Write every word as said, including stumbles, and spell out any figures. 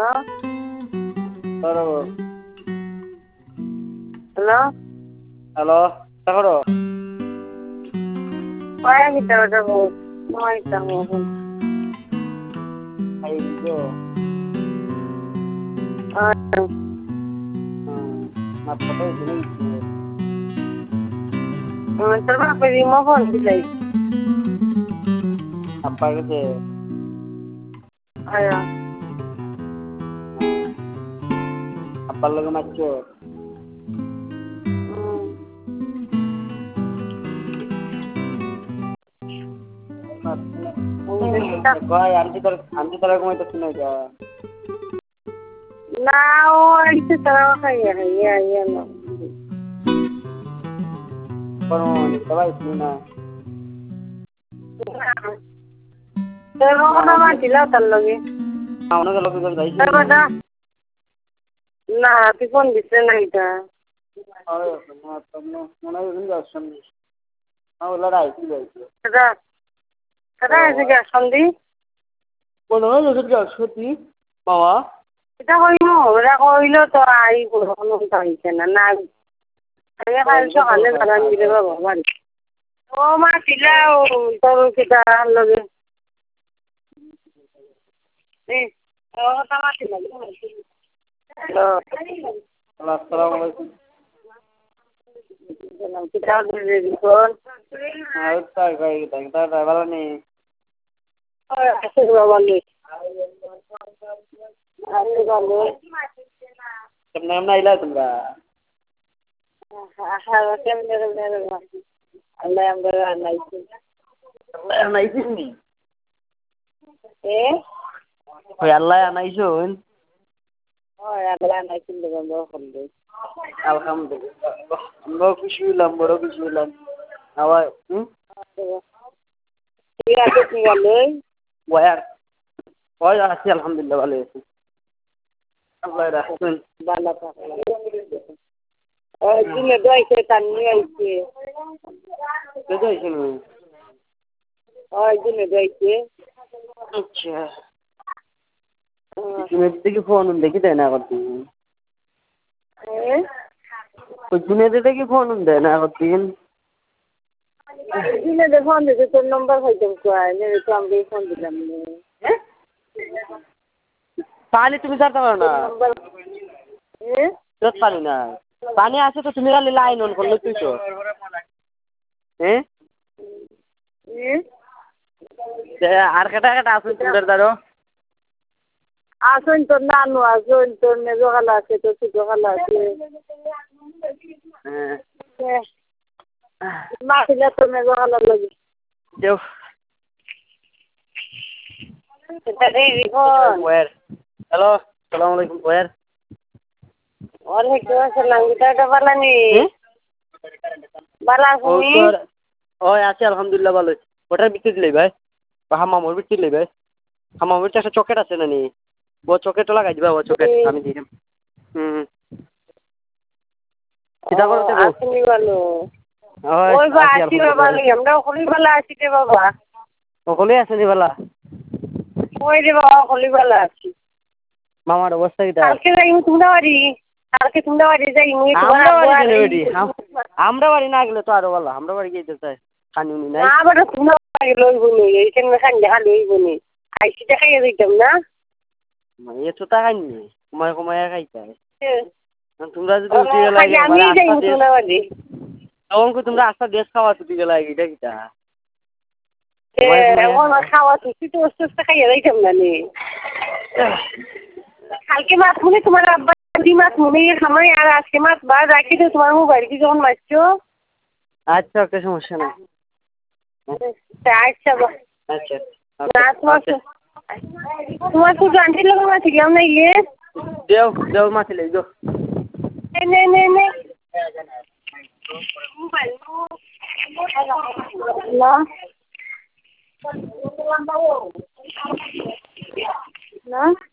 Hello. Hello? Hello. Hello. Why kita udah mau mau kita mau Ayo. ah Apa tuh ini? terus apa di mau phone sih? Apa gitu? Ayo. Apa lagi macam? Kau anti ter anti ter aku itu sini aja. Now itu terus kayak ya ya no. Kau ni coba itu na. Terus apa matilah terlagi. Kau nak kalau kita dah. Terus ada. Nah, phone bisa naik dah. Oh, mana mana ini dah sini. Aku lari itu dah. Kada. Kada aja ke sandi? Mana ada kerja sini? Bawa? Kita koino, kita koino tu ai pun kono tahu kena na. Saya kan so kan jalan di bawah bawah. Oh, matilah terus kita lagi. Eh, oh, tak matilah. Hello. Assalamualaikum. Kita berdiri pun. Aku tak kaya kita kita travel ni. Oh, asal bawa ni. Asal bawa. Kenapa nak ilah tumbra? Asal macam mana mana. Allah yang beranak itu. Allah yang naik ni. Eh? Oh Allah yang naik sun. Oh, yang beranak itu dengan bawa ni. Alhamdulillah. Ambo kushulam, boro kushulam. Awak, hmm? Iya, tu tinggal ni. Wayar. Oh ya, sih alhamdulillah boleh. Allah rahman. Bala pa. Oh, ini dua ikut tani ikut. Betul sini. Oh, ini dua ikut. अच्छा इसमें देखिए phone देखी देना करती Eh? कुछ नहीं देते कि फोन देना करती है Ini ada phone itu tu nombor hujung kuah. Ini tu ambil phone di dalam ni. पानी तुम्ही जाता हो ना Nombor. Eh? रस पानी ना पानी आसे तो तुम्ही वाले लाइन ऑन कर लो तू तो हैं Eh? आर कटा कटा आसे सुंदर दारो Asun tu nanu, asun tu mezo kalah tu tu tu kalah tu. Eh. Masih lihat tu mezo kalah lagi. जो Kita di phone. where hello assalamualaikum where Waalaikumsalam. Kita ada bala ni. Bala sini. oh ya sih alhamdulillah ভালো ওটার বিক্রি দিলে ভাই হামামুর বিক্রি দিলে ভাই হামামুর একটা চকেট আছে না নি ও চকেটটা লাগাই দিবা ও চকেট আমি দিলাম হুম কিটা করতে গো আসনি ভালো ওই ওই বা আসি বাবা আমরা হলি বালা আসি রে বাবা ওকলে আছে নি বালা ওই রে বাবা হলি বালা আসি মামার অবস্থা কিটা কালকে যাই তোমরা বাড়ি কালকে তোমরা বাড়ি যাই মুই তোমার আমরা বাড়ি গেলে আমরা বাড়ি না গেলে তো আরো ভালো আমরা বাড়ি গিয়ে চাই খানি উনি নাই না বড় তোমরা বাড়ি লইব নি এইখানে খান দেখা লইব নি আইসি দেখাই যাইতাম না এ তো টাকা নি কমায় কমায় খাইতাই তোমরা যদি উঠে গেলে আমি যাই তোমরা বাড়ি তখন তোমরা আস্তা দেশ খাওয়া ছুটি গেলে এটা কিটা এখন খাওয়া ছুটি তো ওষুধ খাই যাইতাম না নি কালকে মাছ মনে তোমার আব্বা দি মাছ মনে খামাই আর আজকে মাছ বা রাখি তো তোমার মোবাইল কি যখন মারছো আচ্ছা ওকে সমস্যা নাই আচ্ছা আচ্ছা না তোমার তোমার শুধু আন্টির লোক মাছ গেলাম না ইয়ে দেও দেও মাছ লে দেও নে নে নে না না